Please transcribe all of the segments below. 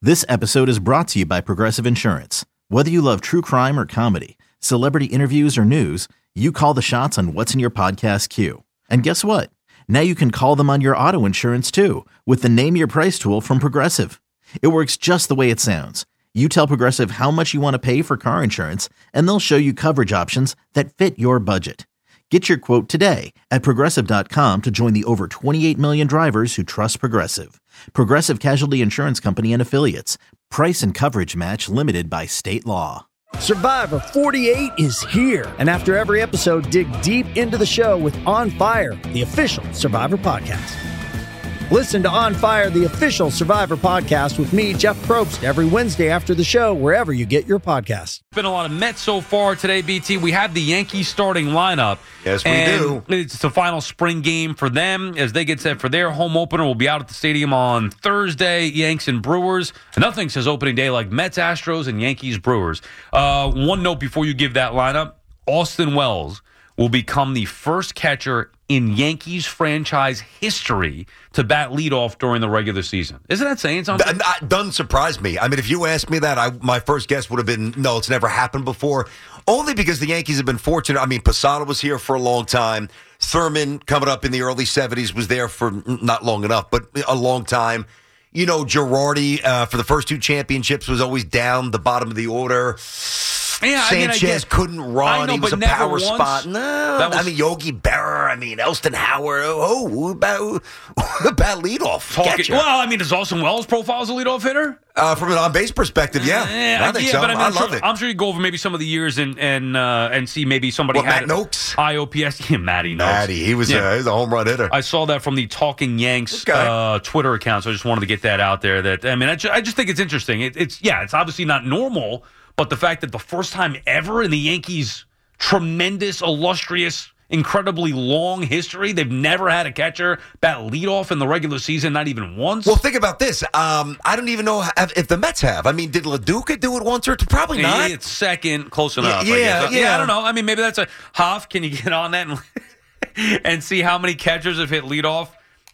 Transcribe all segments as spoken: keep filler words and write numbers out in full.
This episode is brought to you by Progressive Insurance. Whether you love true crime or comedy, celebrity interviews or news, you call the shots on what's in your podcast queue. And guess what? Now you can call them on your auto insurance too with the Name Your Price tool from Progressive. It works just the way it sounds. You tell Progressive how much you want to pay for car insurance, and they'll show you coverage options that fit your budget. Get your quote today at Progressive dot com to join the over twenty-eight million drivers who trust Progressive. Progressive Casualty Insurance Company and Affiliates. Price and coverage match limited by state law. Survivor forty-eight is here. And after every episode, dig deep into the show with On Fire, the official Survivor podcast. Listen to On Fire, the official Survivor podcast with me, Jeff Probst, every Wednesday after the show, wherever you get your podcasts. Been a lot of Mets so far today, B T. We have the Yankees starting lineup. Yes, we and do. It's the final spring game for them as they get set for their home opener. We'll be out at the stadium on Thursday, Yanks and Brewers. Nothing says opening day like Mets, Astros, and Yankees, Brewers. Uh, one note before you give that lineup, Austin Wells will become the first catcher in Yankees franchise history to bat leadoff during the regular season. Isn't that saying something? That doesn't surprise me. I mean, if you asked me that, I, my first guess would have been, no, it's never happened before. Only because the Yankees have been fortunate. I mean, Posada was here for a long time. Thurman, coming up in the early seventies, was there for not long enough, but a long time. You know, Girardi, uh, for the first two championships, was always down the bottom of the order. Yeah, Sanchez I mean, I guess, couldn't run. I know, he was but a never power once. spot. No, That was, I mean, Yogi Berra. I mean, Elston Howard. Oh, who about, who about leadoff? Talking, well, I mean, is Austin Wells' profile as a leadoff hitter? Uh, from an on-base perspective, yeah. Uh, I think yeah, so. But I, mean, I I'm love sure, it. I'm sure you go over maybe some of the years and and uh, and see maybe somebody What, had Matt Noakes? I O P S. Yeah, Matty Noakes. Matty, he was, yeah. a, he was a home run hitter. I saw that from the Talking Yanks Okay. uh, Twitter account, so I just wanted to get that out there. That I mean, I, ju- I just think it's interesting. It, it's yeah, it's obviously not normal. But the fact that the first time ever in the Yankees' tremendous, illustrious, incredibly long history, they've never had a catcher bat leadoff in the regular season, not even once. Well, think about this. Um, I don't even know if the Mets have. I mean, did LaDuca do it once or two? Probably not. It's second, close enough. Yeah, I guess. yeah, yeah. I don't know. I mean, maybe that's a Hoff. Can you get on that and, and see how many catchers have hit leadoff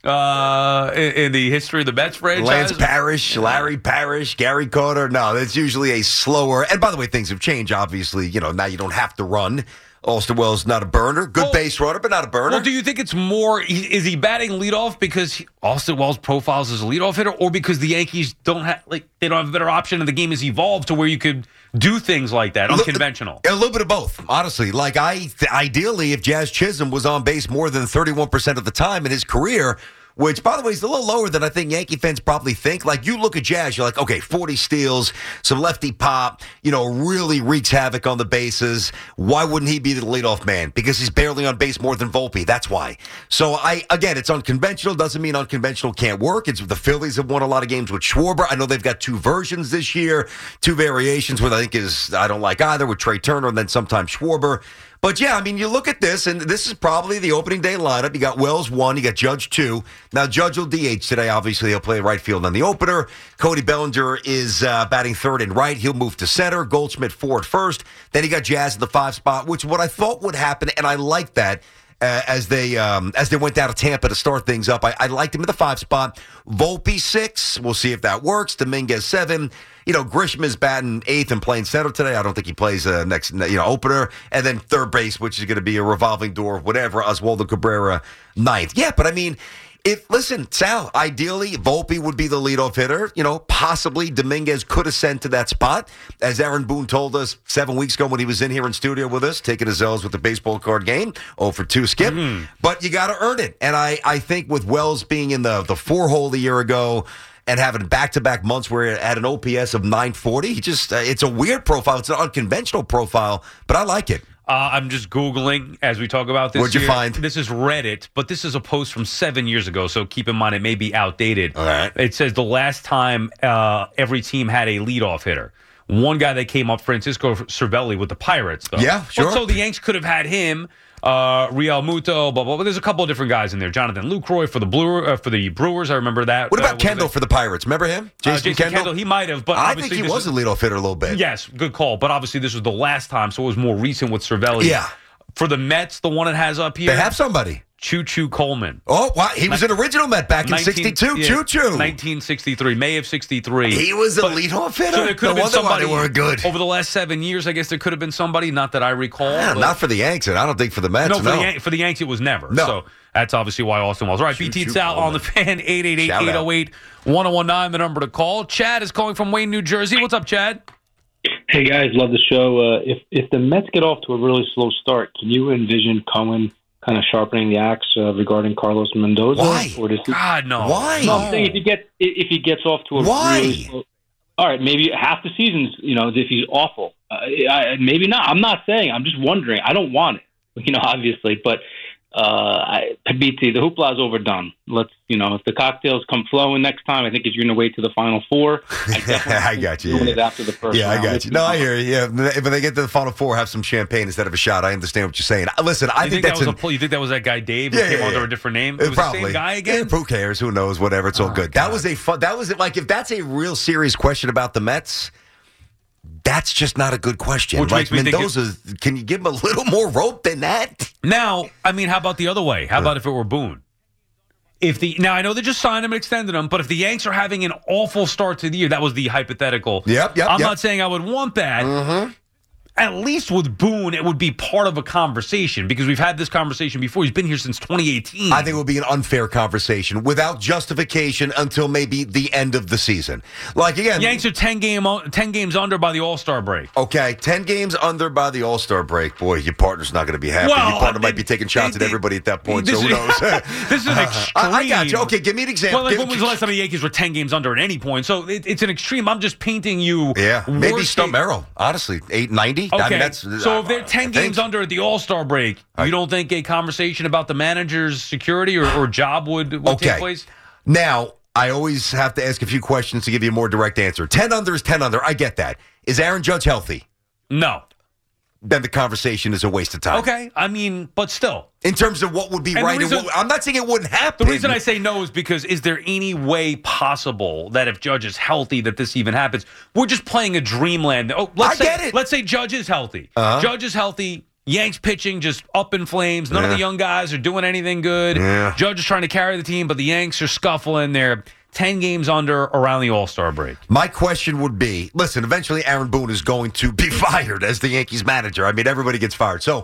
uh, in, in the history of the Mets franchise? Lance Parrish, Larry Parrish, Gary Carter. No, that's usually a slower. And by the way, things have changed. Obviously, you know, now you don't have to run. Austin Wells not a burner, good well, base runner, but not a burner. Well, do you think it's more? Is he batting leadoff because he, Austin Wells profiles as a leadoff hitter, or because the Yankees don't have like they don't have a better option and the game has evolved to where you could do things like that, unconventional? A little bit of both, honestly. Like I, ideally, if Jazz Chisholm was on base more than thirty-one percent of the time in his career. Which, by the way, is a little lower than I think Yankee fans probably think. Like, you look at Jazz, you're like, okay, forty steals, some lefty pop, you know, really wreaks havoc on the bases. Why wouldn't he be the leadoff man? Because he's barely on base more than Volpe. That's why. So, I again, it's unconventional. Doesn't mean unconventional can't work. It's the Phillies have won a lot of games with Schwarber. I know they've got two versions this year, two variations, what I think is, I don't like either, with Trey Turner and then sometimes Schwarber. But, yeah, I mean, you look at this, and this is probably the opening day lineup. You got Wells one, you got Judge two. Now, Judge will D H today. Obviously, he'll play right field on the opener. Cody Bellinger is uh, batting third and right. He'll move to center. Goldschmidt four at first. Then you got Jazz at the five spot, which what I thought would happen, and I like that. Uh, as they um, as they went down to Tampa to start things up. I, I liked him at the five spot. Volpe six. We'll see if that works. Dominguez seven. You know, Grisham is batting eighth and playing center today. I don't think he plays uh, next, you know, opener. And then third base, which is going to be a revolving door, whatever. Oswaldo Cabrera ninth. Yeah, but I mean, if listen, Sal, ideally, Volpe would be the leadoff hitter. You know, possibly Dominguez could ascend to that spot. As Aaron Boone told us seven weeks ago when he was in here in studio with us, taking his L's with the baseball card game. oh for two skip. Mm-hmm. But you got to earn it. And I, I think with Wells being in the, the four hole a year ago, and having back-to-back months where he had an O P S of nine forty, he just uh, it's a weird profile. It's an unconventional profile, but I like it. Uh, I'm just Googling as we talk about this. What'd you year. find? This is Reddit, but this is a post from seven years ago, so keep in mind it may be outdated. All right. It says the last time uh, every team had a leadoff hitter. One guy that came up, Francisco Cervelli with the Pirates, though. Yeah, sure. But so the Yanks could have had him, uh, Real Muto, blah, blah, blah. There's a couple of different guys in there. Jonathan Lucroy for the Blue, uh, for the Brewers. I remember that. What about uh, Kendall for the Pirates? Remember him? Jason, Jason, uh, Jason Kendall? Kendall? He might have, but I obviously think he was is, a leadoff hitter a little bit. Yes, good call. But obviously this was the last time, so it was more recent with Cervelli. Yeah. For the Mets, the one it has up here. They have somebody. Choo Choo Coleman. Oh, wow. He was an original Met back in nineteen sixty-two. yeah, Choo Choo. nineteen sixty-three, May of sixty-three. He was a But- leadoff hitter. So there could no have been wonder why somebody they weren't good. over the last seven years. I guess there could have been somebody, not that I recall. Yeah, but- not for the Yanks, and I don't think for the Mets. no, for, no. The Yan- for the Yanks, it was never. No. So that's obviously why Austin Wells. All right, Choo B T and Choo Sal on the Coleman. fan, eight eight eight, Shout eight oh eight, one oh one nine, the number to call. Chad is calling from Wayne, New Jersey. What's up, Chad? Hey guys, love the show. Uh, if if the Mets get off to a really slow start, can you envision Cohen kind of sharpening the axe uh, regarding Carlos Mendoza? Why? Or does he, God, no. Why? no, I'm saying if he gets if he gets off to a Why? really slow, all right, maybe half the season's, you know, if he's awful, uh, I, maybe not. I'm not saying. I'm just wondering. I don't want it, you know, obviously, but uh, I, B T, the hoopla is overdone. Let's, you know, if the cocktails come flowing next time, I think it's you're going to wait to the Final Four. I, I got you. Doing Yeah, it after the first yeah I round. got you. No, I hear you. Yeah, when they get to the Final Four, have some champagne instead of a shot. I understand what you're saying. Listen, I You think, think, that that's was an, a pull? You think that was that guy Dave who Yeah, came yeah, under yeah. a different name? Uh, It was probably. the same guy again? Yeah, who cares? Who knows? Whatever. It's all Oh, good. God. That was a fun. That was like if that's a real serious question about the Mets. That's just not a good question. Which like makes me think Mendoza, can you give him a little more rope than that? Now, I mean, how about the other way? How about if it were Boone? If the now I know they just signed him and extended him, but if the Yanks are having an awful start to the year, that was the hypothetical. Yep, yep, I'm yep. not saying I would want that. Mm-hmm. At least with Boone, it would be part of a conversation because we've had this conversation before. He's been here since twenty eighteen. I think it would be an unfair conversation without justification until maybe the end of the season. Like again, Yanks are ten game ten games under by the All-Star break. okay, ten games under by the All-Star break. Boy, your partner's not going to be happy. Well, your partner uh, might be taking shots they- at everybody at that point. this So who is- knows? This is an extreme. I, I got you. Okay, give me an example. Well, like Give- when was the last time the Yankees were ten games under at any point? So it, it's an extreme. I'm just painting you. Yeah, maybe worst Stump case- Merrill. Honestly, eight ninety. Okay, I mean, that's, so if they're I ten think- games under at the All-Star break, I- you don't think a conversation about the manager's security or, or job would, would Okay. take place? Now, I always have to ask a few questions to give you a more direct answer. ten under is ten under. I get that. Is Aaron Judge healthy? No. Then the conversation is a waste of time. Okay, I mean, but still. In terms of what would be And the right, reason- and what, I'm not saying it wouldn't happen. The reason I say no is because is there any way possible that if Judge is healthy that this even happens? We're just playing a dreamland. Oh, let's I say, get it. Let's say Judge is healthy. Uh-huh. Judge is healthy. Yanks pitching just up in flames. None of Yeah. the young guys are doing anything good. Yeah. Judge is trying to carry the team, but the Yanks are scuffling. They're ten games under around the All-Star break. My question would be, listen, eventually Aaron Boone is going to be fired as the Yankees manager. I mean, everybody gets fired. So,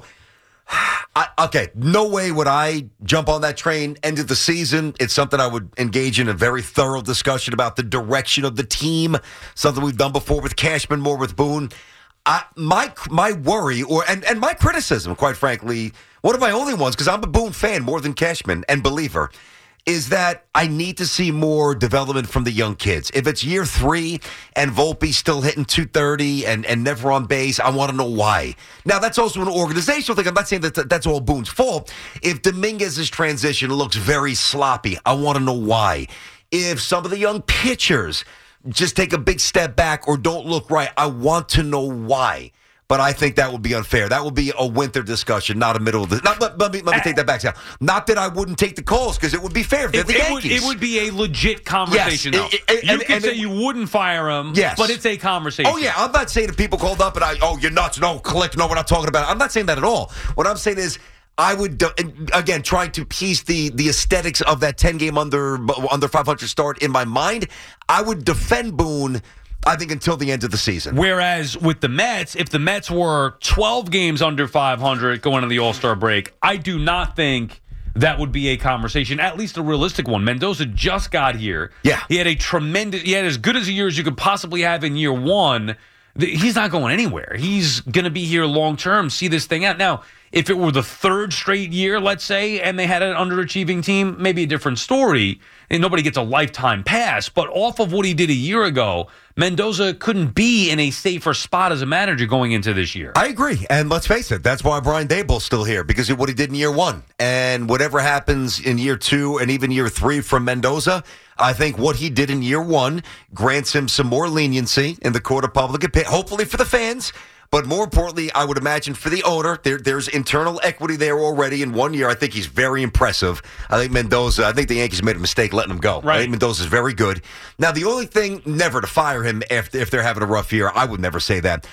I, okay, no way would I jump on that train, end of the season. It's something I would engage in a very thorough discussion about the direction of the team, something we've done before with Cashman, more with Boone. I, my my worry, or and, and my criticism, quite frankly, one of my only ones, because I'm a Boone fan more than Cashman and believer, is that I need to see more development from the young kids. If it's year three and Volpe still hitting two thirty and, and never on base, I want to know why. Now, that's also an organizational thing. I'm not saying that that's all Boone's fault. If Dominguez's transition looks very sloppy, I want to know why. If some of the young pitchers just take a big step back or don't look right, I want to know why. But I think that would be unfair. That would be a winter discussion, not a middle of the. Not, let, let me let me take that back now. Not that I wouldn't take the calls because it would be fair. They're It, the it would, Yankees. it would be a legit conversation, Yes, though. it- it- you and- could and say it- you wouldn't fire him, Yes. but it's a conversation. Oh, yeah. I'm not saying that people called up and I, oh, you're nuts. No, click. No, we're not talking about it. I'm not saying that at all. What I'm saying is, I would, uh, again, trying to piece the, the aesthetics of that ten-game under, under five hundred start in my mind, I would defend Boone, I think, until the end of the season. Whereas with the Mets, if the Mets were twelve games under five hundred going into the All-Star break, I do not think that would be a conversation, at least a realistic one. Mendoza just got here. Yeah. He had a tremendous, he had as good as a year as you could possibly have in year one. He's not going anywhere. He's going to be here long-term, see this thing out. Now, if it were the third straight year, let's say, and they had an underachieving team, maybe a different story, and nobody gets a lifetime pass. But off of what he did a year ago, Mendoza couldn't be in a safer spot as a manager going into this year. I agree. And let's face it, that's why Brian Daboll's still here, because of what he did in year one. And whatever happens in year two and even year three from Mendoza, I think what he did in year one grants him some more leniency in the court of public opinion, hopefully for the fans. But more importantly, I would imagine for the owner, there, there's internal equity there already. In one year, I think he's very impressive. I think Mendoza, I think the Yankees made a mistake letting him go. Right. I think Mendoza's very good. Now, the only thing, never to fire him if, if they're having a rough year, I would never say that.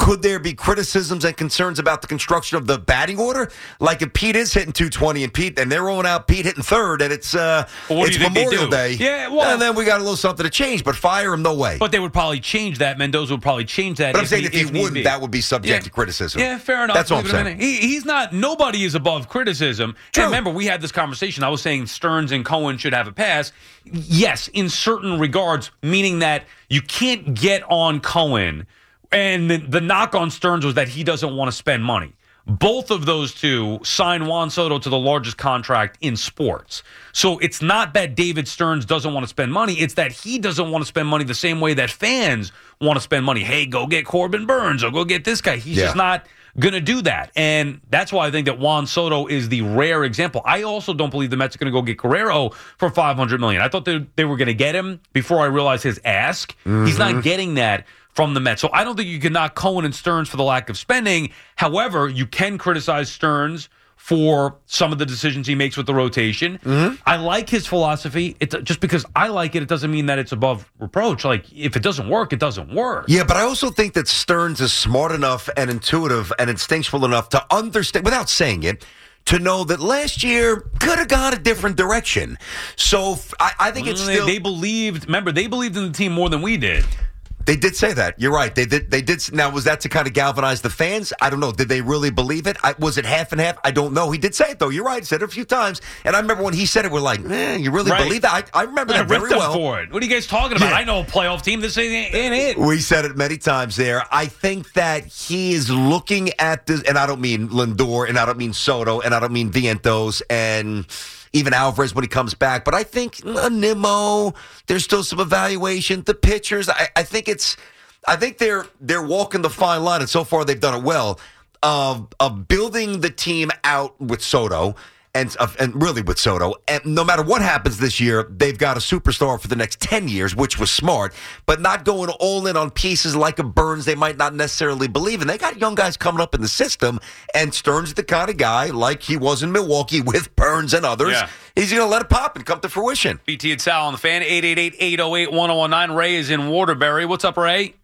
Could there be criticisms and concerns about the construction of the batting order? Like if Pete is hitting two twenty and Pete, and they're rolling out Pete hitting third, and it's uh, well, what it's do you think Memorial they do? Day. Yeah, well, and then we got a little something to change, but fire him, no way. But they would probably change that. Mendoza would probably change that. But I'm if saying he, if he if wouldn't, be. that would be subject yeah. to criticism. Yeah, fair enough. That's all I'm saying. He, he's not, nobody is above criticism. True. And remember, we had this conversation. I was saying Stearns and Cohen should have a pass. Yes, in certain regards, meaning that you can't get on Cohen. And the, the knock on Stearns was that he doesn't want to spend money. Both of those two signed Juan Soto to the largest contract in sports. So it's not that David Stearns doesn't want to spend money. It's that he doesn't want to spend money the same way that fans want to spend money. Hey, go get Corbin Burns or go get this guy. He's yeah. just not going to do that. And that's why I think that Juan Soto is the rare example. I also don't believe the Mets are going to go get Guerrero for five hundred million dollars. I thought they, they were going to get him before I realized his ask. Mm-hmm. He's not getting that from the Mets. So I don't think you can knock Cohen and Stearns for the lack of spending. However, you can criticize Stearns for some of the decisions he makes with the rotation. Mm-hmm. I like his philosophy. It's just because I like it, it doesn't mean that it's above reproach. Like, if it doesn't work, it doesn't work. Yeah, but I also think that Stearns is smart enough and intuitive and instinctual enough to understand, without saying it, to know that last year could have gone a different direction. So I, I think it's they, still... They believed, remember, they believed in the team more than we did. They did say that. You're right. They did. They did. Now, was that to kind of galvanize the fans? I don't know. Did they really believe it? I, was it half and half? I don't know. He did say it, though. You're right. He said it a few times. And I remember when he said it, we're like, eh, you really right. believe that? I, I remember I that very ripped well. Him for it. What are you guys talking about? Yeah. I know a playoff team. This ain't, ain't it. We said it many times there. I think that he is looking at this, and I don't mean Lindor, and I don't mean Soto, and I don't mean Vientos, and even Alvarez when he comes back. But I think uh, Nimmo, there's still some evaluation. The pitchers, I, I think it's... I think they're they're walking the fine line, and so far they've done it well, of of building the team out with Soto, and uh, and really with Soto. And no matter what happens this year, they've got a superstar for the next ten years, which was smart, but not going all in on pieces like a Burns they might not necessarily believe in. They got young guys coming up in the system, and Stearns is the kind of guy, like he was in Milwaukee with Burns and others, yeah. he's going to let it pop and come to fruition. B T and Sal on the Fan, eight eight eight, eight oh eight, one oh one nine. Ray is in Waterbury. What's up, Ray?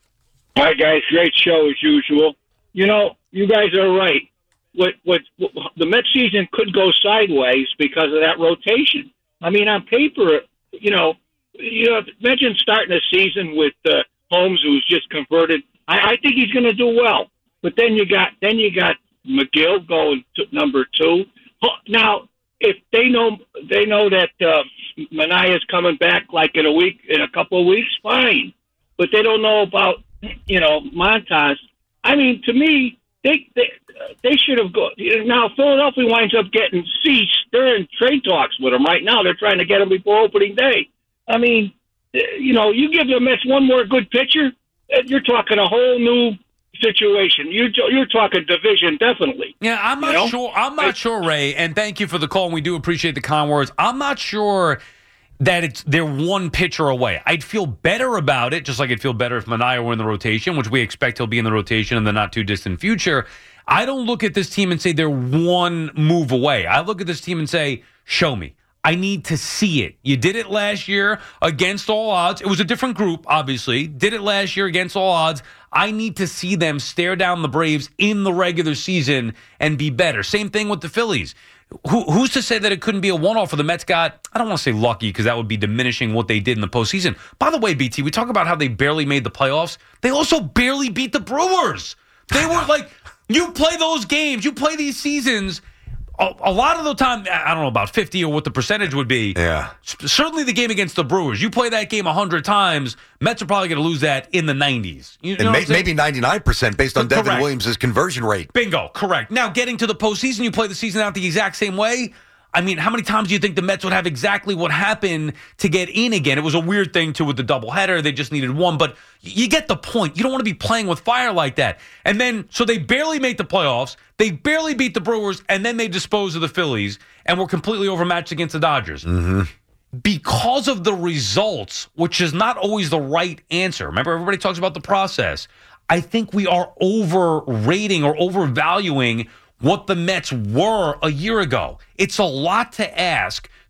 Hi, guys. Great show as usual. You know, you guys are right. What, what, what the Mets season could go sideways because of that rotation. I mean, on paper, you know, you know, imagine starting a season with uh, Holmes, who's just converted. I, I think he's going to do well. But then you got then you got McGill going to number two. Now, if they know they know that uh, Manaea's coming back like in a week, in a couple of weeks, fine. But they don't know about, you know, Montas. I mean, to me, they they, they should have gone. Now, Philadelphia winds up getting Cease. They're in trade talks with him right now. They're trying to get him before opening day. I mean, you know, you give the Mets one more good pitcher, you're talking a whole new situation. You're you're talking division, definitely. Yeah, I'm not you know? sure. I'm not I, sure, Ray. And thank you for the call. And we do appreciate the kind words. I'm not sure that it's they're one pitcher away. I'd feel better about it, just like I'd feel better if Manaea were in the rotation, which we expect he'll be in the rotation in the not too distant future. I don't look at this team and say they're one move away. I look at this team and say, show me. I need to see it. You did it last year against all odds. It was a different group, obviously. Did it last year against all odds. I need to see them stare down the Braves in the regular season and be better. Same thing with the Phillies. Who, who's to say that it couldn't be a one-off for the Mets got, I don't want to say lucky because that would be diminishing what they did in the postseason. By the way, B T, we talk about how they barely made the playoffs. They also barely beat the Brewers. They were like, you play those games, you play these seasons, a, a lot of the time, I don't know about fifty or what the percentage would be. Yeah. Certainly the game against the Brewers. You play that game one hundred times, Mets are probably going to lose that in the nineties. You, you and know may, maybe ninety-nine percent based on correct. Devin Williams' conversion rate. Bingo, correct. Now, getting to the postseason, you play the season out the exact same way. I mean, how many times do you think the Mets would have exactly what happened to get in again? It was a weird thing, too, with the doubleheader. They just needed one. But you get the point. You don't want to be playing with fire like that. And then, so they barely make the playoffs. They barely beat the Brewers, and then they dispose of the Phillies, and were completely overmatched against the Dodgers. Mm-hmm. Because of the results, which is not always the right answer. Remember, everybody talks about the process. I think we are overrating or overvaluing what the Mets were a year ago. It's a lot to ask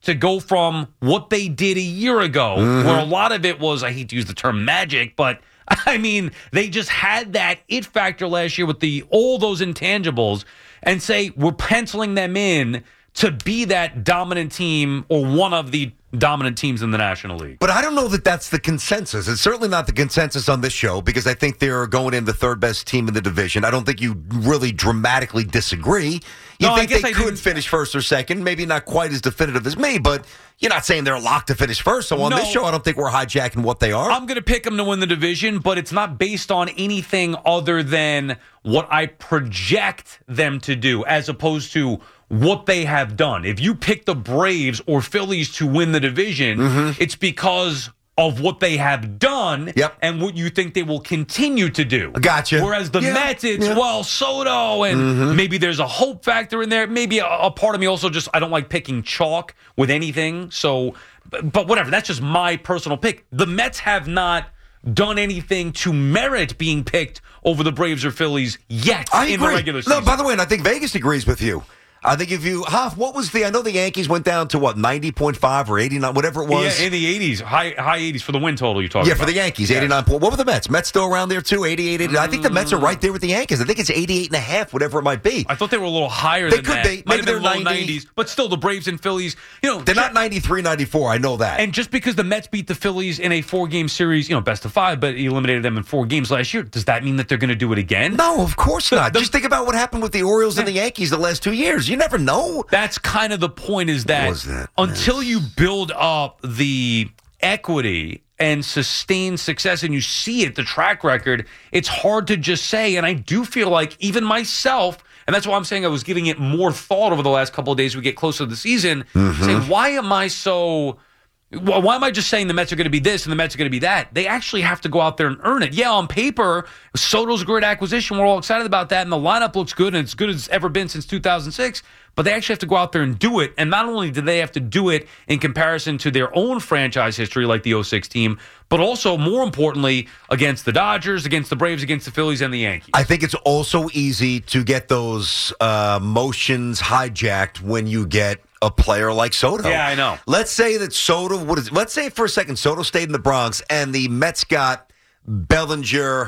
to go from what they did a year ago, mm-hmm. where a lot of it was, I hate to use the term magic, but I mean, they just had that it factor last year with the all those intangibles, and say we're penciling them in to be that dominant team or one of the dominant teams in the National League. But I don't know that that's the consensus. It's certainly not the consensus on this show, because I think they're going in the third best team in the division. I don't think you really dramatically disagree. You no, think I guess they I could didn't... finish first or second, maybe not quite as definitive as me, but you're not saying they're locked to finish first. So on no, this show, I don't think we're hijacking what they are. I'm going to pick them to win the division, but it's not based on anything other than what I project them to do, as opposed to what they have done. If you pick the Braves or Phillies to win the division, mm-hmm. it's because of what they have done yep. and what you think they will continue to do. Gotcha. Whereas the yeah. Mets, it's, yeah. well, Soto, and mm-hmm. maybe there's a hope factor in there. Maybe a, a part of me also just, I don't like picking chalk with anything. So, but whatever, that's just my personal pick. The Mets have not done anything to merit being picked over the Braves or Phillies yet I in agree. the regular season. No, by the way, and I think Vegas agrees with you. I think if you, Hoff, what was the, I know the Yankees went down to what, ninety point five or eighty-nine, whatever it was. Yeah, in the eighties, high high eighties for the win total you're talking yeah, about. Yeah, for the Yankees, yeah. eighty-nine point. What were the Mets? Mets still around there too, eighty-eight, eighty. I think the Mets are right there with the Yankees. I think it's eighty-eight and a half, whatever it might be. I thought they were a little higher they than could that. Be. Might Maybe have they're been low ninety. nineties, but still the Braves and Phillies, you know. They're not ninety-three, ninety-four, I know that. And just because the Mets beat the Phillies in a four-game series, you know, best of five, but eliminated them in four games last year, does that mean that they're going to do it again? No, of course not. The, just think about what happened with the Orioles yeah. and the Yankees the last two years. You never know. That's kind of the point, is that, that until you build up the equity and sustain success and you see it, the track record, it's hard to just say. And I do feel like even myself, and that's why I'm saying I was giving it more thought over the last couple of days, we get closer to the season, mm-hmm. saying, why am I so... Why am I just saying the Mets are going to be this and the Mets are going to be that? They actually have to go out there and earn it. Yeah, on paper, Soto's a great acquisition. We're all excited about that, and the lineup looks good, and it's good as it's ever been since two thousand six. But they actually have to go out there and do it. And not only do they have to do it in comparison to their own franchise history, like the oh six team, but also, more importantly, against the Dodgers, against the Braves, against the Phillies, and the Yankees. I think it's also easy to get those uh, motions hijacked when you get a player like Soto. Yeah, I know. Let's say that Soto, what is, let's say for a second Soto stayed in the Bronx and the Mets got Bellinger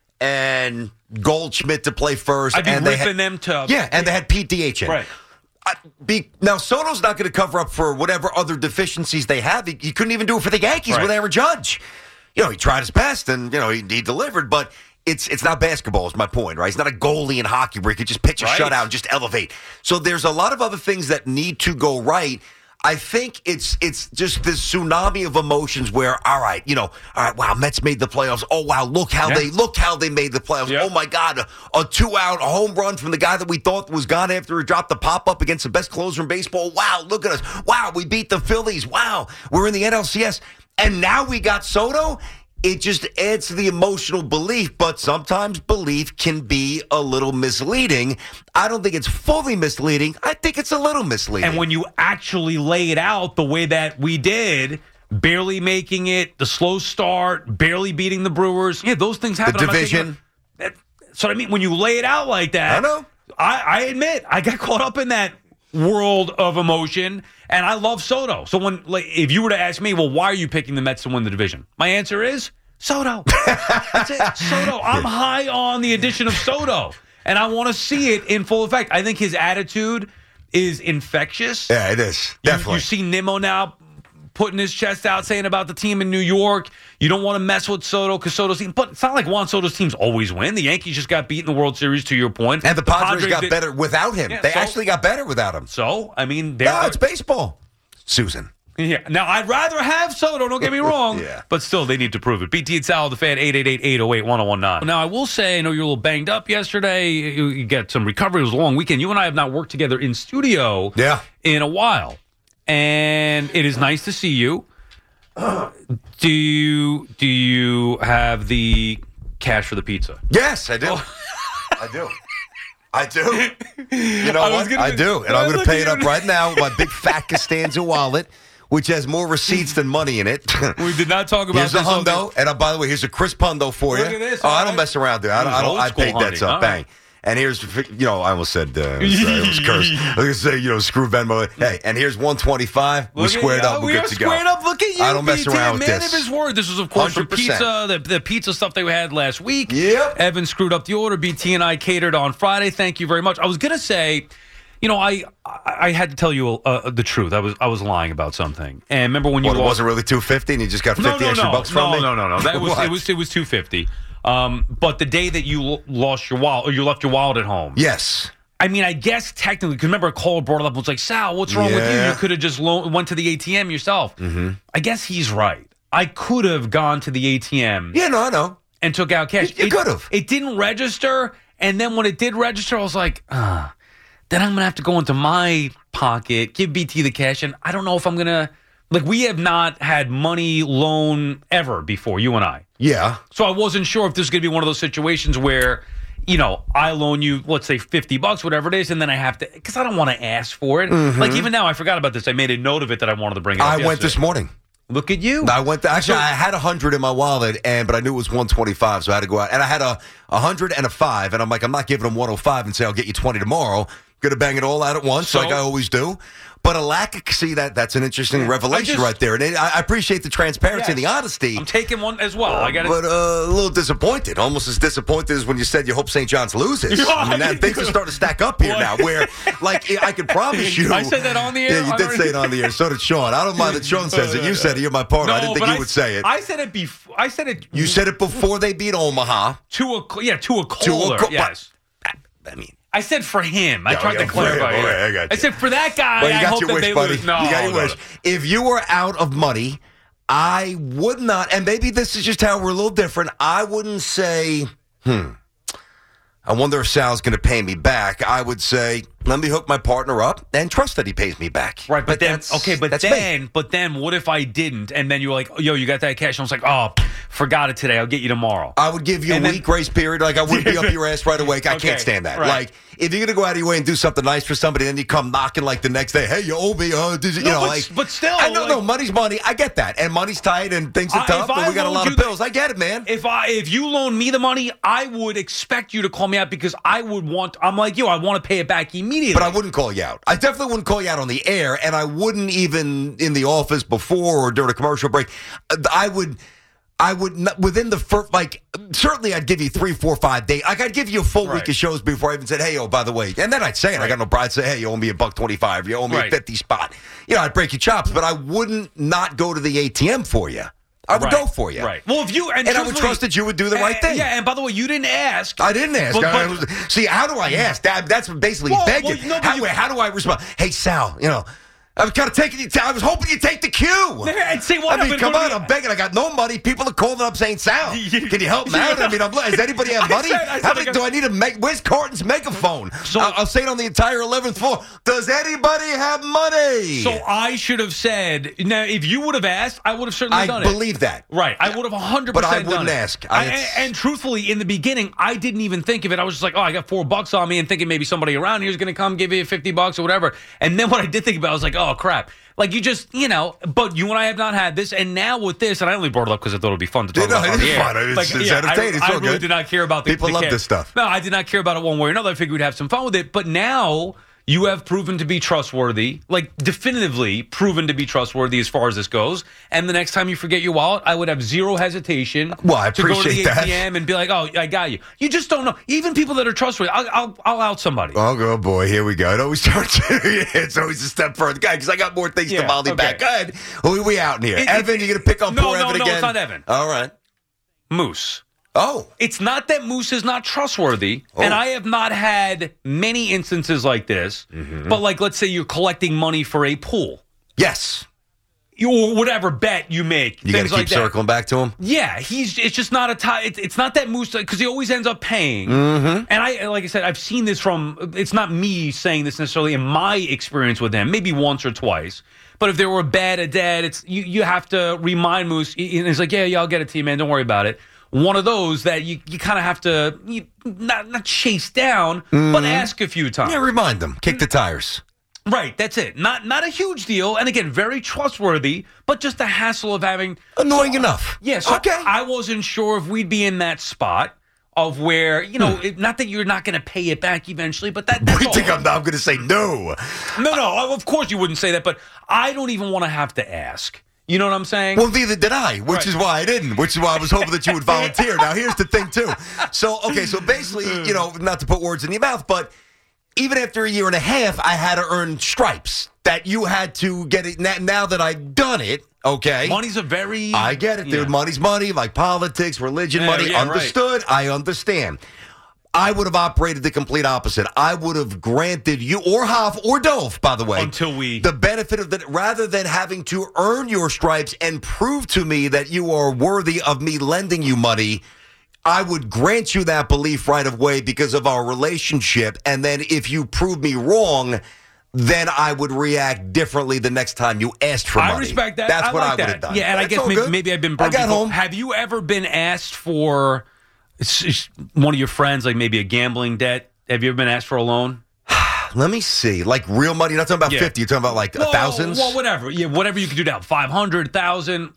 and Goldschmidt to play first. I'd be and ripping they had, them to... Yeah, and they had Pete D H in. Right. I, be, now, Soto's not going to cover up for whatever other deficiencies they have. He, he couldn't even do it for the Yankees right. with Aaron Judge. You know, he tried his best and, you know, he, he delivered, but... It's it's not basketball is my point, right? He's not a goalie in hockey where he could just pitch a right. shutout and just elevate. So there's a lot of other things that need to go right. I think it's it's just this tsunami of emotions where, all right, you know, all right, wow, Mets made the playoffs. Oh, wow, look how yeah. they look how they made the playoffs. Yeah. Oh, my God, a, a two-out home run from the guy that we thought was gone after he dropped the pop-up against the best closer in baseball. Wow, look at us. Wow, we beat the Phillies. Wow, we're in the N L C S. And now we got Soto. It just adds to the emotional belief, but sometimes belief can be a little misleading. I don't think it's fully misleading. I think it's a little misleading. And when you actually lay it out the way that we did, barely making it, the slow start, barely beating the Brewers, yeah, those things happen. The division. That, so I mean, when you lay it out like that, I know. I, I admit, I got caught up in that world of emotion, and I love Soto. So when, like, if you were to ask me, well, why are you picking the Mets to win the division? My answer is Soto. That's it. Soto. I'm high on the addition of Soto, and I want to see it in full effect. I think his attitude is infectious. Yeah, it is. Definitely. You, you see Nimmo now putting his chest out, saying about the team in New York, you don't want to mess with Soto because Soto's team. But it's not like Juan Soto's teams always win. The Yankees just got beat in the World Series, to your point. And the Padres, the Padres got did, better without him. Yeah, they so, actually got better without him. So, I mean, no, are, it's baseball. Susan. Yeah. Now, I'd rather have Soto, don't get me wrong. yeah. But still, they need to prove it. B T and Sal, the fan, eight eight eight, eight oh eight, one oh one nine. Now, I will say, I know you're a little banged up yesterday. You, you get some recovery. It was a long weekend. You and I have not worked together in studio yeah. in a while. And it is nice to see you. Do you do you have the cash for the pizza? Yes, I do. Oh. I do. I do. You know I what? gonna, I do. And I'm going to pay it up right now with my big fat Costanza wallet, which has more receipts than money in it. We did not talk about here's this. Here's a hundo. And uh, by the way, here's a crisp hundo for Look you. at this. Oh, I right. don't mess around, dude. I don't. I, don't, I paid that up. Bang. And here's, you know, I almost said, uh, I almost cursed. I was going to say, you know, screw Venmo. Hey, and here's one twenty-five. We're squared up. We're we good are to go. squared up. Look at you, I don't mess B T, around with man this. of his word. This was, of course, one hundred percent. from pizza, the, the pizza stuff that we had last week. Yep. Evan screwed up the order. B T and I catered on Friday. Thank you very much. I was going to say, you know, I I had to tell you uh, the truth. I was I was lying about something. And remember when you Well, it lost, wasn't really two fifty and you just got fifty no, no, extra no, bucks from no, me? No, no, no, That was it was it was two fifty. Um, but the day that you l- lost your wallet, or you left your wallet at home. Yes. I mean, I guess technically, because remember, Cole brought it up and was like, Sal, what's wrong with you? Yeah. You could have just lo- went to the A T M yourself. Mm-hmm. I guess he's right. I could have gone to the A T M Yeah, no, I know. and took out cash. You It- could have. It didn't register, and then when it did register, I was like, ah, then I'm going to have to go into my pocket, give B T the cash, and I don't know if I'm going to, like, we have not had money loan ever before, you and I. Yeah. So I wasn't sure if this was going to be one of those situations where, you know, I loan you, let's say fifty bucks, whatever it is, and then I have to, because I don't want to ask for it. Mm-hmm. Like, even now, I forgot about this. I made a note of it that I wanted to bring it up I went yesterday. this morning. Look at you. I went. To, actually, I had a hundred in my wallet, and but I knew it was one twenty five, so I had to go out. And I had a a hundred and a five, and I'm like, I'm not giving them one oh five and say I'll get you twenty tomorrow. Gonna bang it all out at once, So- like I always do. But a lack of see that that's an interesting revelation just- right there, and it, I, I appreciate the transparency and the Yes. honesty. I'm taking one as well. I got But uh, a little disappointed, almost as disappointed as when you said you hope Saint John's loses. I mean, that, things are starting to stack up here now. Where, like, I can promise you, I said that on the air? Yeah, you I did already- say it on the air. So did Sean. I don't mind that Sean says it. You said it. You're my partner. I didn't think but you would say it. I said it before. I said it. You said it before they beat Omaha. to a yeah to a To a caller. co- Yes. I mean, I said for him. I Yeah, tried okay, to for him. clarify. Okay, it. I got you. I said for that guy. well, you I got hope your that wish, they buddy. lose. No, you got your no, wish. no. If you were out of money, I would not, and maybe this is just how we're a little different. I wouldn't say, hmm, I wonder if Sal's going to pay me back. I would say, let me hook my partner up and trust that he pays me back. Right, but, then that's- okay, but that's then, me. but then, what if I didn't? And then you were like, "Yo, you got that cash?" And I was like, "Oh, forgot it today. I'll get you tomorrow." I would give you And a then- week grace period. Like, I wouldn't be up your ass right away. I Okay, can't stand that. right. Like, if you're going to go out of your way and do something nice for somebody, then you come knocking like the next day, hey, you owe me. Uh, did you, you No, know, but- like, but still, I know, no, like- money's money. I get that. And money's tight and things are I- tough, if and I we got a loaned lot you of the- bills. I get it, man. If I if you loan me the money, I would expect you to call me out because I would want. I'm like you. I want to pay it back immediately. But I wouldn't call you out. I definitely wouldn't call you out on the air, and I wouldn't even in the office before or during a commercial break. I would, I would not, within the first, like, certainly I'd give you three, four, five days. Like, I'd give you a full Right. week of shows before I even said, hey, oh, by the way. And then I'd say it. I got no pride. I'd say, hey, you owe me a buck twenty-five. You owe me Right. a fifty spot. You know, I'd break your chops, but I wouldn't not go to the A T M for you. I would Right, go for you. Right. Well, if you and, And I would truthfully- trust that you would do the right Uh, thing. Yeah. And by the way, you didn't ask. I didn't ask. But- I- I but- was- see, how do I ask? That, that's basically Well, begging. well, no, but how, you- how do I respond? Hey, Sal, you know, I was kind of taking you. I was hoping you'd take the cue. And say what? I mean, I've been come going on, to- I'm begging. I got no money. People are calling up saying, Sal, can you help me out? I mean, I'm, does anybody have I money? said- I said How I many got- do I need to make? Where's Carton's megaphone? So- I'll, I'll say it on the entire eleventh floor. Does anybody have money? So I should have said. Now, if you would have asked, I would have certainly I done believe it. that. Right. I would have one hundred But percent I wouldn't done it. ask. I- I, and, and truthfully, in the beginning, I didn't even think of it. I was just like, oh, I got four bucks on me and thinking maybe somebody around here is going to come give you fifty bucks or whatever. And then what I did think about, I was like, oh, crap. Like, you just, you know, but you and I have not had this. And now with this, and I only brought it up because I thought it would be fun to talk No, about it on it's the air. fun. It's- Like, it's yeah, entertaining. It's I, I all really good. did not care about the People the love cash. this stuff. No, I did not care about it one way or another. I figured we'd have some fun with it. But now you have proven to be trustworthy, like definitively proven to be trustworthy as far as this goes. And the next time you forget your wallet, I would have zero hesitation Well, I to go to the appreciate that. A T M and be like, oh, I got you. You just don't know. Even people that are trustworthy, I'll, I'll, I'll out somebody. Oh, good boy. Here we go. It always starts. It's always a step further. Guy, because I got more things Yeah, to volley okay. back. Go ahead. Who are we out in here? It- Evan, it- you going to pick on no, poor no, Evan no, again? it's not Evan. All right. Moose. Oh. It's not that Moose is not trustworthy, Oh. and I have not had many instances like this, Mm-hmm. but like, let's say you're collecting money for a pool. Yes. Or whatever bet you make. You got to things keep like that. circling back to him? Yeah, he's. It's just not a tie. It's, it's not that Moose because he always ends up paying. Mm-hmm. And I, like I said, I've seen this from. It's not me saying this necessarily in my experience with him. Maybe once or twice. But if there were a bad a dad, it's you. You have to remind Moose. And he's like, yeah, yeah, I'll get it to you, man. Don't worry about it. One of those that you, you kind of have to you, not not chase down, but ask a few times. Yeah, remind them. Kick the tires. Right, that's it. Not not a huge deal, and again, very trustworthy, but just the hassle of having Annoying enough. Yeah, so Okay. I wasn't sure if we'd be in that spot of where, you know, it, not that you're not going to pay it back eventually, but that, that's You all. think I'm, I'm going to say no? No, no, of course you wouldn't say that, but I don't even want to have to ask. You know what I'm saying? Well, neither did I, which Right. is why I didn't, which is why I was hoping that you would volunteer. Now, here's the thing, too. So, okay, so basically, you know, not to put words in your mouth, but even after a year and a half, I had to earn stripes that you had to get it. Now, now that I've done it, okay. Money's a very... I get it, dude. Yeah. Money's money, like politics, religion, Yeah, money. yeah, right. Understood. I understand. I would have operated the complete opposite. I would have granted you, or Hoff, or Dove, by the way, Until we- the benefit of that, rather than having to earn your stripes and prove to me that you are worthy of me lending you money. I would grant you that belief right away because of our relationship. And then if you prove me wrong, then I would react differently the next time you asked for money. I respect that. That's I what like I would that. have done. Yeah, and That's I guess all maybe, good. maybe I've been I burned got before. home. Have you ever been asked for s- s- one of your friends, like maybe a gambling debt? Have you ever been asked for a loan? Let me see. Like real money. You're not talking about Yeah. fifty. You're talking about like Well, thousands. Well, whatever. Yeah, whatever you could do now. five hundred thousand.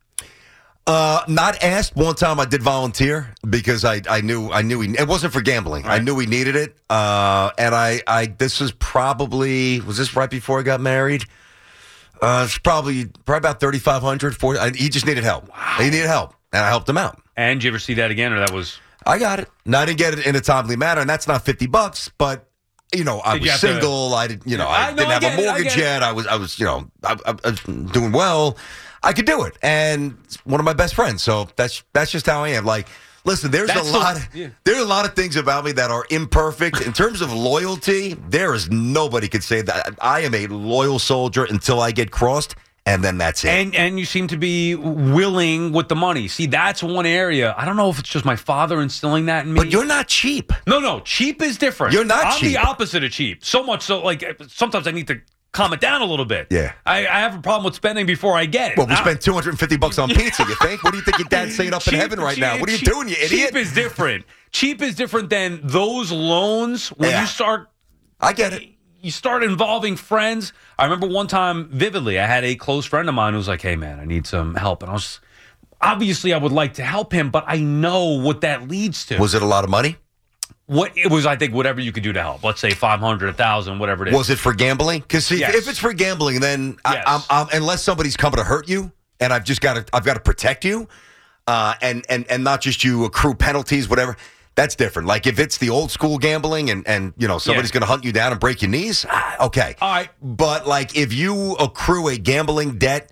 Uh, not asked. One time I did volunteer because I, I knew I knew he, it wasn't for gambling. I Right. knew he needed it. Uh, and I, I this was probably was this right before I got married? Uh, it's probably probably about thirty five hundred. Forty. I, he just needed help. Wow. He needed help, and I helped him out. And did you ever see that again, or that was... I got it. And I didn't get it in a timely manner, and that's not fifty bucks, but. You know, I Did you was have to- single. I did. You know, I I, know, didn't I have get a it, I mortgage get it. yet. I was, I was, you know, I, I, I was doing well. I could do it, and it's one of my best friends. So that's that's just how I am. Like, listen, there's That's a the- lot. yeah. There's a lot of things about me that are imperfect in terms of loyalty. There is nobody could say that I am a loyal soldier until I get crossed, and then that's it. And and you seem to be willing with the money. See, that's one area. I don't know if it's just my father instilling that in me. but you're not cheap. No, no, cheap is different. You're not I'm cheap. the opposite of cheap. So much so, like, sometimes I need to calm it down a little bit. Yeah. I, I have a problem with spending before I get it. Well, we I- spent two hundred fifty bucks on pizza. You think? What do you think your dad's saying up in Cheap- heaven right cheap- now? What are you cheap- doing, you idiot? Cheap is different. Cheap is different than those loans when Yeah. you start I get it. you start involving friends. I remember one time vividly, I had a close friend of mine who was like, "Hey, man, I need some help," and I was obviously I would like to help him, but I know what that leads to. Was it a lot of money? What it was, I think, whatever you could do to help. Let's say five hundred, a thousand, whatever it is. Was it for gambling? Because see, Yes. if it's for gambling, then Yes. I, I'm, I'm, unless somebody's coming to hurt you, and I've just got to, I've got to protect you, uh, and and and not just you accrue penalties, whatever. That's different. Like if it's the old school gambling, and and you know somebody's Yeah. going to hunt you down and break your knees, ah, okay. All right. But like if you accrue a gambling debt.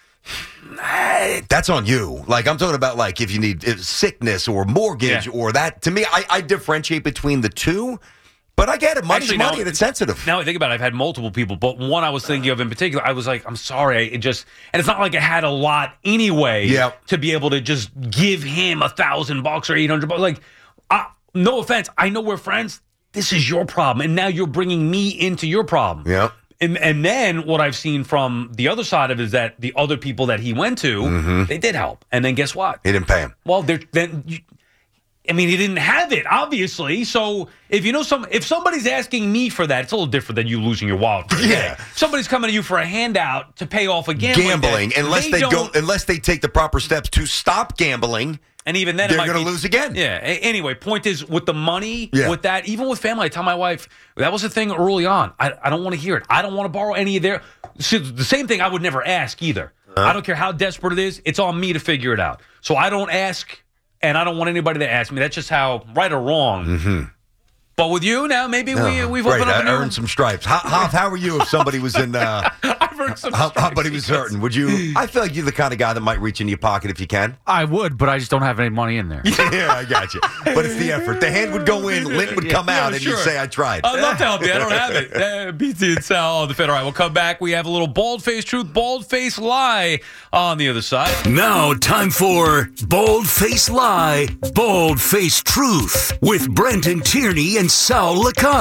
eh, That's on you. Like I'm talking about, like if you need uh, sickness or mortgage Yeah. or that. To me, I, I differentiate between the two. But I get it. Money's Actually, money, now- and it's sensitive. Now I think about it, I've had multiple people, but one I was thinking of in particular, I was like, I'm sorry. It just, and it's not like I had a lot anyway Yeah. to be able to just give him a thousand bucks or eight hundred bucks. Like, I, no offense. I know we're friends. This is your problem. And now you're bringing me into your problem. Yeah. And, and then what I've seen from the other side of it is that the other people that he went to, Mm-hmm. they did help. And then guess what? He didn't pay him. Well, they're, then you, I mean, he didn't have it, obviously. So if you know some, if somebody's asking me for that, it's a little different than you losing your wallet. For a Yeah. day. Somebody's coming to you for a handout to pay off a gambling, Gambling, debt. unless they, go, don't- unless they take the proper steps to stop gambling, and even then, it they're might going to be- lose again. Yeah. A- Anyway, point is with the money, Yeah. with that, even with family, I tell my wife that was the thing early on. I, I don't want to hear it. I don't want to borrow any of their. So the same thing I would never ask either. I don't care how desperate it is. It's on me to figure it out. So I don't ask, and I don't want anybody to ask me. That's just how, right or wrong. Mm-hmm. But with you now, maybe we we've Great, opened up I a new. earned some stripes. How, how, how are you if somebody was in? Uh, I've earned some. how, stripes somebody was because- hurting? Would you? I feel like you're the kind of guy that might reach into your pocket if you can. I would, but I just don't have any money in there. Yeah, I got you. But it's the effort. The hand would go in, lint would come Yeah, out, and sure. you'd say, "I tried." I'd love to help you. I don't have it. Uh, B T and Sal on the Fed. All right, we'll come back. We have a little bald face truth, bald face lie on the other side. Now, time for Bold Face Lie, Bold Face Truth with Brenton Tierney and Sal Licata.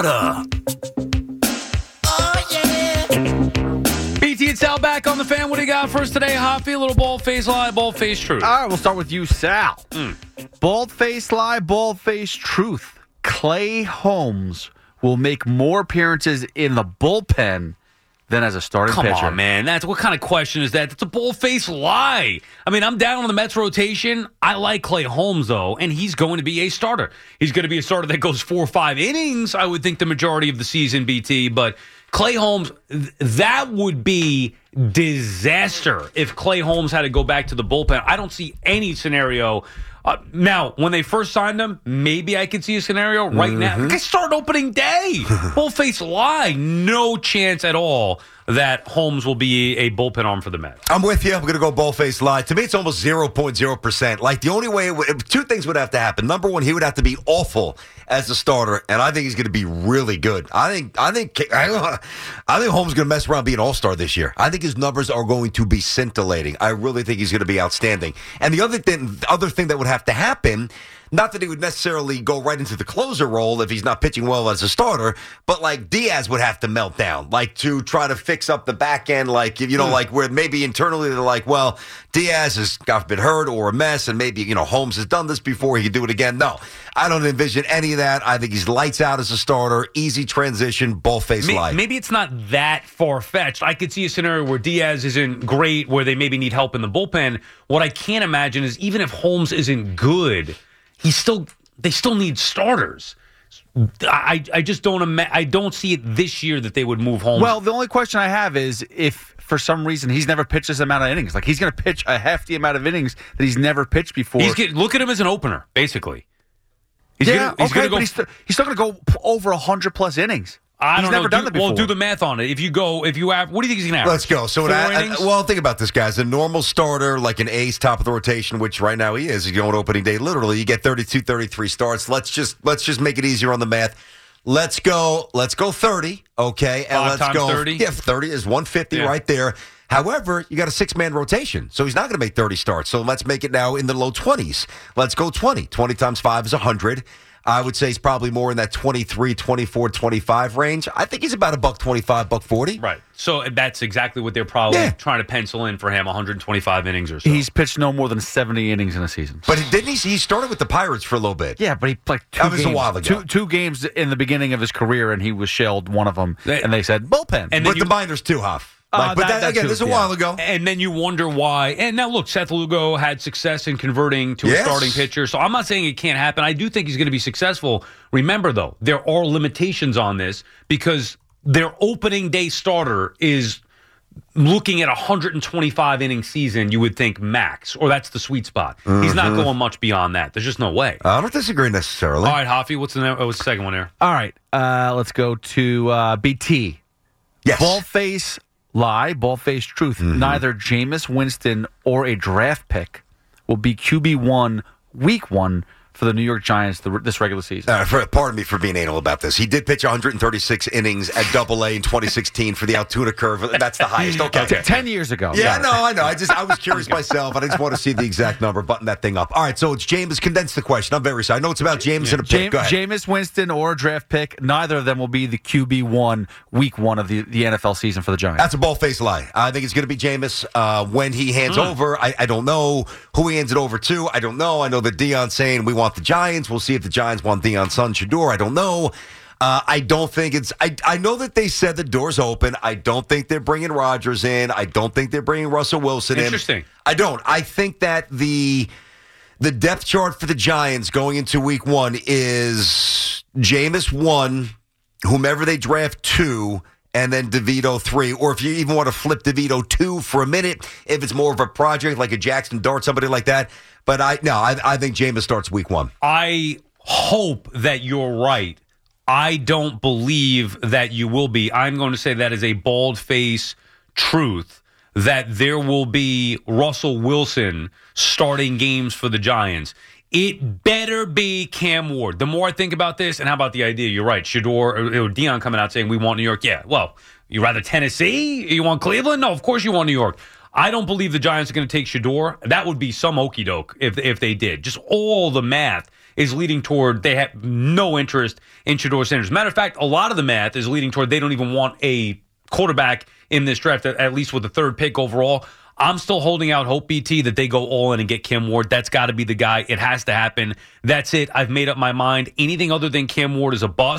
B T and Sal back on the Fan. What do you got for us today, Hoppy? A little bald face lie, bald face truth. All right, we'll start with you, Sal. Bald face lie, bald face truth. Clay Holmes will make more appearances in the bullpen than as a starting Come pitcher. on, man. That's what kind of question is that? That's a bold-faced lie. I mean, I'm down on the Mets rotation. I like Clay Holmes, though, and he's going to be a starter. He's going to be a starter that goes four or five innings, I would think, the majority of the season, B T. But Clay Holmes, th- that would be disaster if Clay Holmes had to go back to the bullpen. I don't see any scenario. Uh, now, when they first signed him, maybe I could see a scenario. Right Mm-hmm. now, they start opening day. Full-face lie. No chance at all that Holmes will be a bullpen arm for the Mets. I'm with you. I'm going to go bold-faced lie. To me, it's almost zero point zero percent. Like, the only way, it would, two things would have to happen. Number one, he would have to be awful as a starter, and I think he's going to be really good. I think I think, I think Holmes is going to mess around being an all-star this year. I think his numbers are going to be scintillating. I really think he's going to be outstanding. And the other thing, the other thing that would have to happen, not that he would necessarily go right into the closer role if he's not pitching well as a starter, but like Diaz would have to melt down, like to try to fix up the back end, like, you know, like where maybe internally they're like, well, Diaz has got been hurt or a mess, and maybe, you know, Holmes has done this before, he can do it again. No, I don't envision any of that. I think he's lights out as a starter, easy transition, ball-face Maybe, lie. maybe it's not that far-fetched. I could see a scenario where Diaz isn't great, where they maybe need help in the bullpen. What I can't imagine is even if Holmes isn't good, He still, they still need starters. I, I just don't, ima- I don't see it this year that they would move Holmes. Well, the only question I have is if for some reason he's never pitched this amount of innings, like he's going to pitch a hefty amount of innings that he's never pitched before. he's get, look at him as an opener, basically. He's yeah, gonna, he's okay, gonna go, but he's, st- he's still going to go p- over one hundred plus innings. I he's don't never know. done do, that before. Well, do the math on it. If you go, if you have, what do you think he's going to average? Let's go. So, Four an, I, innings? well, think about this, guys. A normal starter, like an ace, top of the rotation, which right now he is, he's going opening day. Literally, you get thirty-two, thirty-three starts. Let's just let's just make it easier on the math. Let's go. Let's go thirty. Okay, and Five let's times go. thirty? Yeah, thirty is one fifty Yeah. right there. However, you got a six-man rotation, so he's not going to make thirty starts. So let's make it now in the low twenties. Let's go twenty. twenty times five is one hundred. I would say he's probably more in that twenty-three, twenty-four, twenty-five range. I think he's about a buck twenty-five, buck forty. Right. So that's exactly what they're probably Yeah. trying to pencil in for him, one hundred twenty-five innings or so. He's pitched no more than seventy innings in a season. But didn't he? He started with the Pirates for a little bit. Yeah, but he like two That was a games, while ago. Two, two games in the beginning of his career, and he was shelled one of them, They- and they said bullpen. And then But you- the minors too, Huff. Uh, Like, but that- that, that again, too, this is a yeah. while ago. And then you wonder why. And now, look, Seth Lugo had success in converting to Yes. a starting pitcher. So I'm not saying it can't happen. I do think he's going to be successful. Remember, though, there are limitations on this because their opening day starter is looking at a one hundred twenty-five inning season, you would think max, or that's the sweet spot. He's not going much beyond that. There's just no way. I don't disagree necessarily. All right, Hoffy, what's the, what's the second one here? All right, uh, let's go to uh, B T. Yes. Ballface lie, ballface truth. Mm-hmm. Neither Jameis Winston or a draft pick will be Q B one week one for the New York Giants the, this regular season. Uh, for, pardon me for being anal about this. He did pitch one hundred thirty-six innings at Double A in twenty sixteen for the Altoona curve. That's the highest. Okay. T- Ten years ago. Yeah, Got it. no, I know. I just I was curious myself. I just want to see the exact number. Button that thing up. All right, so it's James. Condense the question. I'm very sorry. I know it's about James and a pick. James, Go ahead. Jameis Winston or a draft pick, neither of them will be the Q B one week one of the, the N F L season for the Giants. That's a ball-faced lie. I think it's going to be Jameis. Uh, when he hands Hmm. over, I, I don't know who he hands it over to. I don't know. I know that Deion's saying we want the Giants. We'll see if the Giants want Deion's son, Shador. I don't know. Uh, I don't think it's. I, I know that they said the door's open. I don't think they're bringing Rodgers in. I don't think they're bringing Russell Wilson in. Interesting. I don't. I think that the the depth chart for the Giants going into week one is Jameis one, whomever they draft two, and then DeVito three. Or if you even want to flip DeVito two for a minute, if it's more of a project like a Jackson Dart, somebody like that. But I no, I, I think Jameis starts week one. I hope that you're right. I don't believe that you will be. I'm going to say that is a bald-faced truth that there will be Russell Wilson starting games for the Giants. It better be Cam Ward. The more I think about this, and how about the idea? You're right. Shador or, or Deion coming out saying we want New York. Yeah, well, you rather Tennessee? You want Cleveland? No, of course you want New York. I don't believe the Giants are going to take Shador. That would be some okey doke if if they did. Just all the math is leading toward they have no interest in Shador Sanders. Matter of fact, a lot of the math is leading toward they don't even want a quarterback in this draft, at least with the third pick overall. I'm still holding out hope, B T, that they go all in and get Cam Ward. That's got to be the guy. It has to happen. That's it. I've made up my mind. Anything other than Cam Ward is a bust.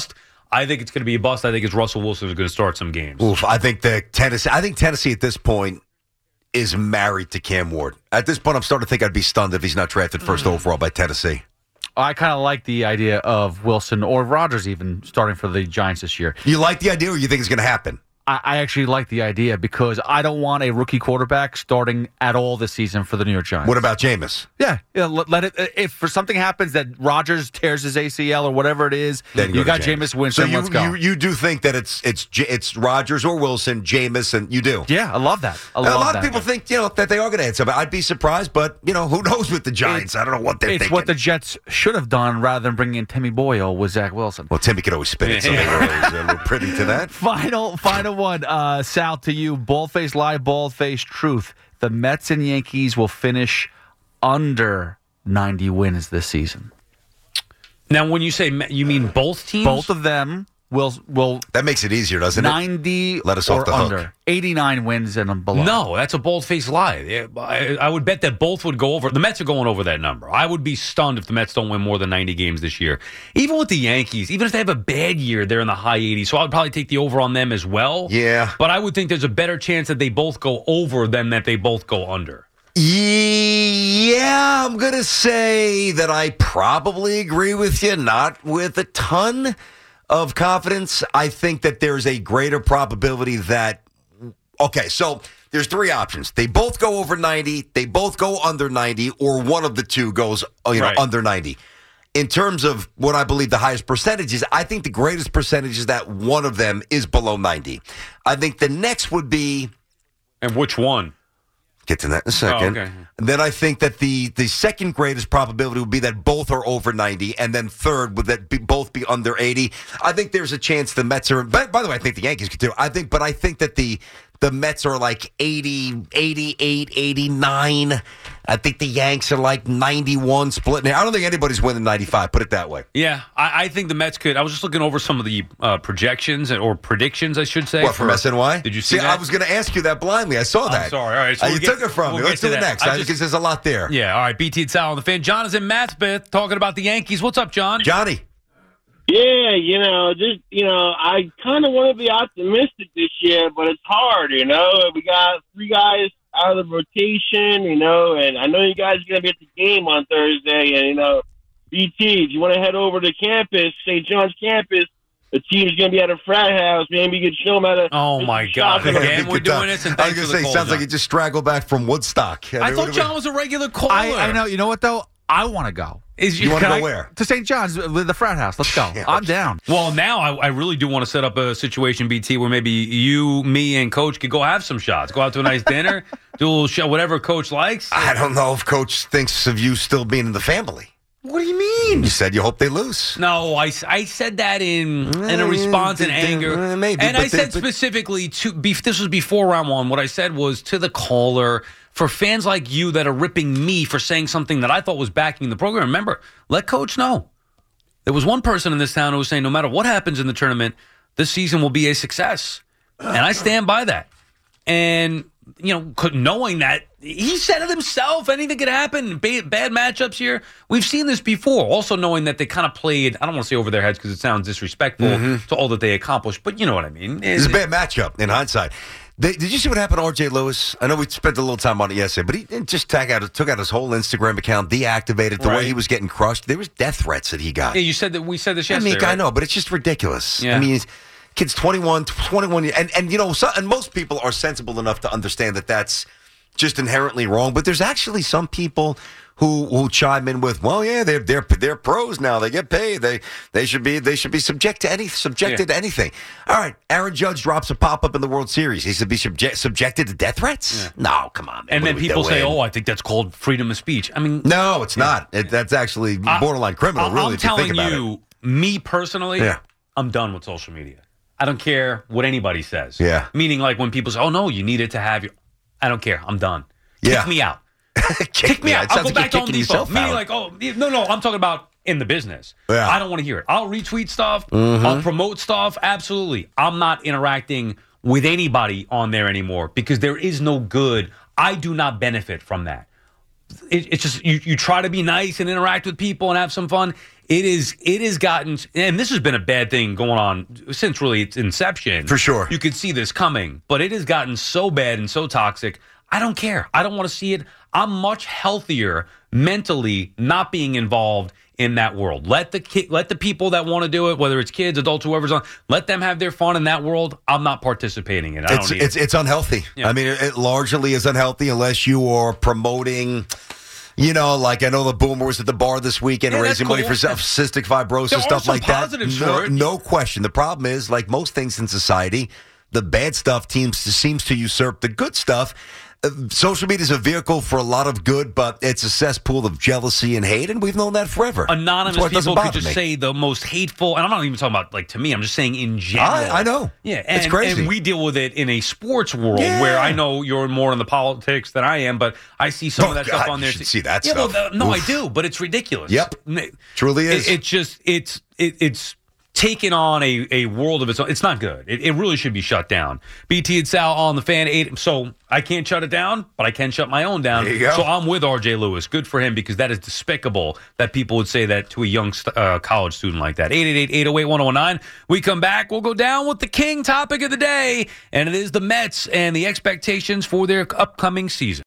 I think it's going to be a bust. I think it's Russell Wilson who's going to start some games. Oof, I think the Tennessee. I think Tennessee at this point is married to Cam Ward. At this point, I'm starting to think I'd be stunned if he's not drafted first mm. overall by Tennessee. I kind of like the idea of Wilson or Rodgers even starting for the Giants this year. You like the idea, or you think it's going to happen? I, I actually like the idea because I don't want a rookie quarterback starting at all this season for the New York Giants. What about Jameis? Yeah, yeah let, let it. If for something happens that Rodgers tears his A C L or whatever it is, then you, you go got Jameis Winston. So you, let's go. You, you do think that it's it's it's Rodgers or Wilson, Jameis, and you do? Yeah, I love that. I love a lot that. of people think you know that they are going to hit somebody. I'd be surprised, but you know who knows with the Giants? It's, I don't know what they're it's thinking. It's what the Jets should have done rather than bringing in Timmy Boyle with Zach Wilson. Well, Timmy could always spin it, so they were always a little privy to that. Final, final one, uh, Sal, to you. Bald-faced lie, bald-faced truth. The Mets and Yankees will finish under ninety wins this season. Now, when you say you mean both teams? Both of them will will. That makes it easier, doesn't ninety it? ninety Let us or off the under. hook. eighty-nine wins and below. No, that's a bold-faced lie. I, I would bet that both would go over. The Mets are going over that number. I would be stunned if the Mets don't win more than ninety games this year. Even with the Yankees, even if they have a bad year, they're in the high eighties. So I would probably take the over on them as well. Yeah. But I would think there's a better chance that they both go over than that they both go under. Yeah, I'm going to say that I probably agree with you, not with a ton of confidence. I think that there's a greater probability that, okay, so there's three options. They both go over ninety, they both go under ninety, or one of the two goes you know, right. under ninety. In terms of what I believe the highest percentage is, I think the greatest percentage is that one of them is below ninety. I think the next would be... And which one? Get to that in a second. Oh, okay. And then I think that the, the second greatest probability would be that both are over ninety, and then third would that be, both be under eighty. I think there's a chance the Mets are. By, by the way, I think the Yankees could too. I think, but I think that the the Mets are like eighty, eighty-eight, eighty-nine. I think the Yanks are like ninety-one, splitting. I don't think anybody's winning ninety-five. Put it that way. Yeah, I, I think the Mets could. I was just looking over some of the uh, projections or predictions, I should say. What, from for, S N Y? Did you see, see that? I was going to ask you that blindly. I saw that. I'm sorry. All right. So uh, we'll you get, took it from we'll me. Let's do it that. next I because just, there's a lot there. Yeah. All right. B T and Sal on the fan. John is in Maspeth talking about the Yankees. What's up, John? Johnny. Yeah, you know, just you know, I kind of want to be optimistic this year, but it's hard. You know, we got three guys out of the rotation. You know, and I know you guys are going to be at the game on Thursday. And you know, B T, if you want to head over to campus, Saint John's campus, the team's going to be at a frat house. Maybe you could show them how to. Oh my God! Again, we're doing this. And I was going to say, call, sounds John. like you just straggled back from Woodstock. I, I thought John was a regular caller. I, I know. You know what though? I want to go. Is you want to go I, where? To Saint John's, the frat house. Let's go. Yeah, I'm down. Well, now I, I really do want to set up a situation, B T, where maybe you, me, and Coach could go have some shots. Go out to a nice dinner, do a little show, whatever Coach likes. I don't know if Coach thinks of you still being in the family. What do you mean? You said you hope they lose. No, I, I said that in in a response in anger. Maybe, and I said they, specifically, to be, this was before round one, what I said was to the caller, for fans like you that are ripping me for saying something that I thought was backing the program, remember, let Coach know. There was one person in this town who was saying no matter what happens in the tournament, this season will be a success. And I stand by that. And, you know, knowing that, he said it himself, anything could happen, bad, bad matchups here. We've seen this before. Also knowing that they kind of played, I don't want to say over their heads because it sounds disrespectful mm-hmm. to all that they accomplished, but you know what I mean. It's a bad matchup in hindsight. They, did you see what happened to R J Lewis? I know we spent a little time on it yesterday, but he just tag out, took out his whole Instagram account, deactivated the right. way he was getting crushed. There was death threats that he got. Yeah, you said that we said this yesterday. I mean, right? I know, but it's just ridiculous. Yeah. I mean, kid's twenty-one, twenty-one, and and you know, so, and most people are sensible enough to understand that that's just inherently wrong. But there's actually some people who who chime in with, well, yeah, they're they're they're pros now. They get paid. They they should be they should be subject to any subjected yeah. to anything. All right, Aaron Judge drops a pop up in the World Series. He should be subject, subjected to death threats. Yeah. No, come on, man. And what then people say, doing? "Oh, I think that's called freedom of speech." I mean, no, it's yeah. not. It, that's actually borderline criminal. I, really, I'm if you telling think about you, it. me personally, yeah. I'm done with social media. I don't care what anybody says. Yeah. Meaning, like when people say, "Oh no, you need it to have your," I don't care. I'm done. Yeah. Kick me out. Kick, Kick me out. It I'll sounds go like back to you're Home kicking Depot. yourself Meaning, out. like, oh no, no, I'm talking about in the business. Yeah. I don't want to hear it. I'll retweet stuff. Mm-hmm. I'll promote stuff. Absolutely. I'm not interacting with anybody on there anymore because there is no good. I do not benefit from that. it, it's just you, you try to be nice and interact with people and have some fun. It is it has gotten, and this has been a bad thing going on since really its inception. For sure. You could see this coming, but it has gotten so bad and so toxic. I don't care. I don't want to see it. I'm much healthier mentally not being involved in that world. Let the ki- let the people that want to do it, whether it's kids, adults, whoever's on, let them have their fun in that world. I'm not participating in it. I It's don't need it's it. it's unhealthy. Yeah. I mean, it, it largely is unhealthy unless you are promoting. You know, like I know the Boomer was at the bar this weekend Yeah, raising that's money cool. for cystic fibrosis, There are stuff some like that. positives No, for it. no question. The problem is, like most things in society, the bad stuff teams seems to usurp the good stuff. Uh, social media is a vehicle for a lot of good, but it's a cesspool of jealousy and hate, and we've known that forever. Anonymous That's why it doesn't people could bother just me. say the most hateful, and I'm not even talking about like to me. I'm just saying in general. I, I know. Yeah, and, it's crazy. and we deal with it in a sports world Yeah. where I know you're more in the politics than I am, but I see some Oh, of that God, stuff on you there. should see that yeah, stuff. Well, the, no, Oof. I do, but it's ridiculous. Yep. It, Truly is. It, it's just it's it, it's taken on a, a world of its own. It's not good. It, it really should be shut down. B T and Sal on the Fan eight. So I can't shut it down, but I can shut my own down. There you go. So I'm with R J Lewis. Good for him because that is despicable that people would say that to a young uh, college student like that. eight eight eight, eight oh eight, one oh nine. We come back. We'll go down with the king topic of the day, and it is the Mets and the expectations for their upcoming season.